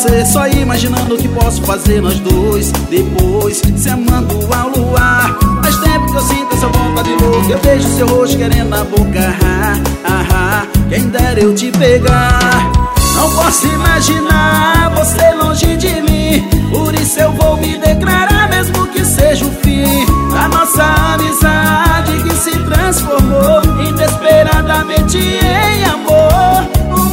você, só imaginando o que posso fazer nós dois. Depois, se amando ao luar. Faz tempo que eu sinto essa vontade louca. Eu vejo seu rosto querendo na boca. Quem dera eu te pegar. Não posso imaginar você longe de mim. Por isso eu vou me declarar, mesmo que seja o fim. A nossa amizade que se transformou inesperadamente em amor.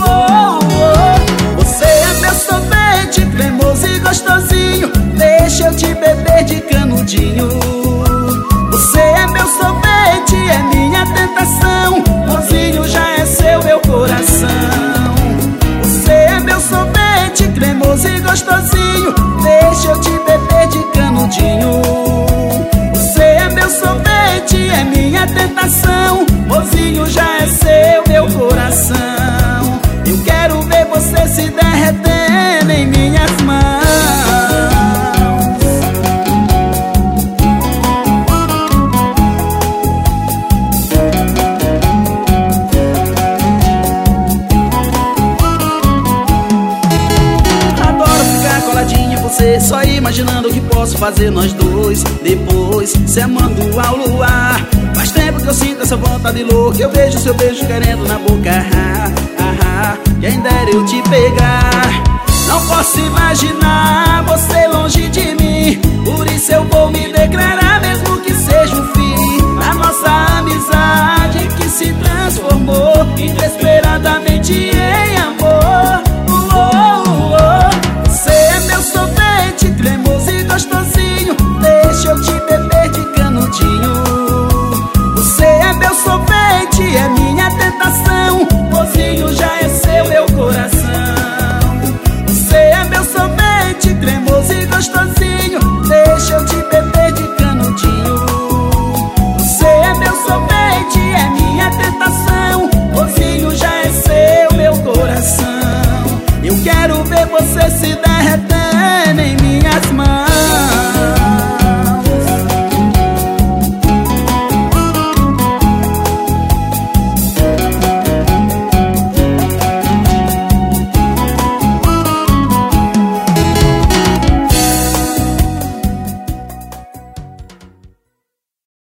Você é meu sorvete cremoso e gostosinho. Deixa eu te beber de canudinho. Você é meu sorvete, é minha tentação. Mozinho, já é seu meu coração. Você é meu sorvete cremoso e gostosinho. Deixa eu te beber de canudinho. Você é meu sorvete, é minha tentação. Mozinho, já é seu meu coração. Eu quero ver você se derretendo em minhas mãos. Você, só imaginando o que posso fazer nós dois. Depois, se amando ao luar. Faz tempo que eu sinto essa vontade louca. Eu vejo seu beijo querendo na boca. Quem dera eu te pegar. Não posso imaginar você longe de mim. Por isso eu vou me declarar, mesmo que seja o fim. A nossa amizade que se transformou